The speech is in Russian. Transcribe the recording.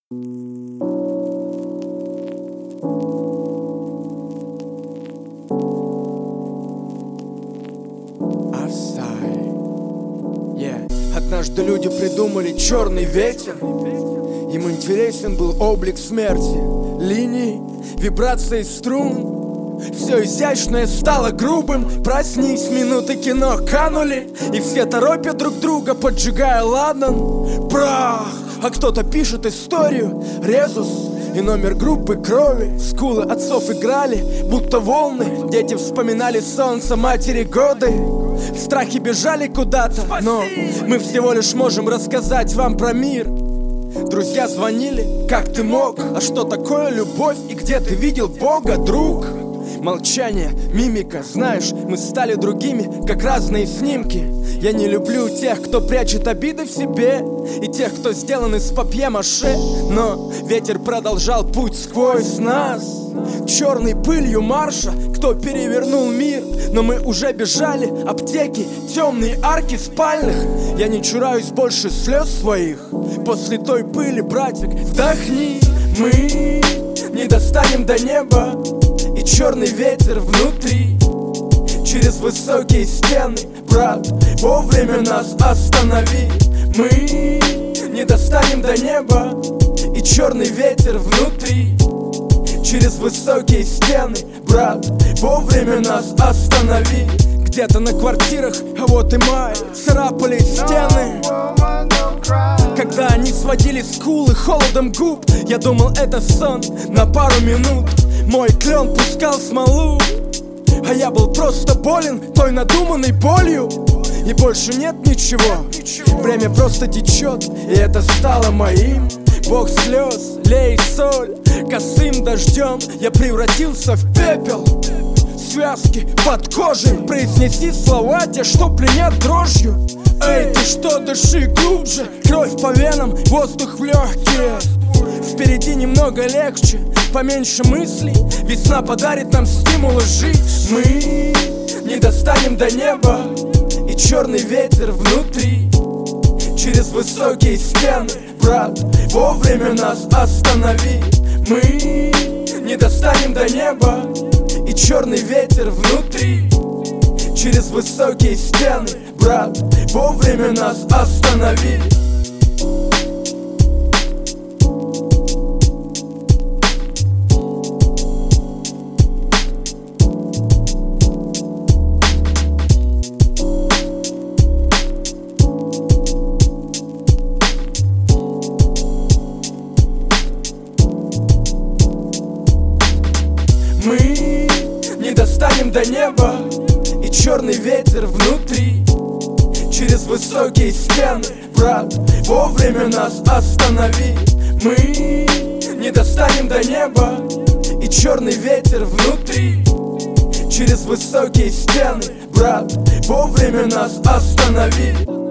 Однажды люди придумали черный ветер. Им интересен был облик смерти, линии, вибрации струн. Все изящное стало грубым. Проснись, минуты кино канули, и все торопят друг друга, поджигая ладан. Прах! А кто-то пишет историю, резус и номер группы крови. Скулы отцов играли, будто волны. Дети вспоминали солнце, матери годы. В страхе бежали куда-то, но мы всего лишь можем рассказать вам про мир. Друзья звонили, как ты мог? А что такое любовь и где ты видел Бога, друг? Молчание, мимика, знаешь, мы стали другими, как разные снимки. Я не люблю тех, кто прячет обиды в себе, и тех, кто сделан из папье-маше. Но ветер продолжал путь сквозь нас, черной пылью марша, кто перевернул мир. Но мы уже бежали, аптеки, темные арки спальных. Я не чураюсь больше слез своих. После той пыли, братик, вдохни. Мы не достанем до неба, и черный ветер внутри. Через высокие стены, брат, вовремя нас останови. Мы не достанем до неба, и черный ветер внутри. Через высокие стены, брат, вовремя нас останови. Где-то на квартирах, а вот и май, царапали стены. Когда они сводили скулы холодом губ, я думал, это сон на пару минут. Мой клен пускал смолу, а я был просто болен той надуманной болью. И больше нет ничего, время просто течет, и это стало моим. Бог слез, лей соль, косым дождем я превратился в пепел. Связки под кожей, произнеси слова те, что пленят дрожью. Эй, ты что, дыши глубже, кровь по венам, воздух в легкие. Впереди немного легче, поменьше мыслей. Весна подарит нам стимулы жить. Мы не достанем до неба, и черный ветер внутри. Через высокие стены, брат, вовремя нас останови. Мы не достанем до неба, и черный ветер внутри. Через высокие стены, брат, вовремя нас останови. Мы не достанем до неба, и черный ветер внутри. Через высокие стены, брат, вовремя нас останови. Мы не достанем до неба, и черный ветер внутри. Через высокие стены, брат, вовремя нас останови.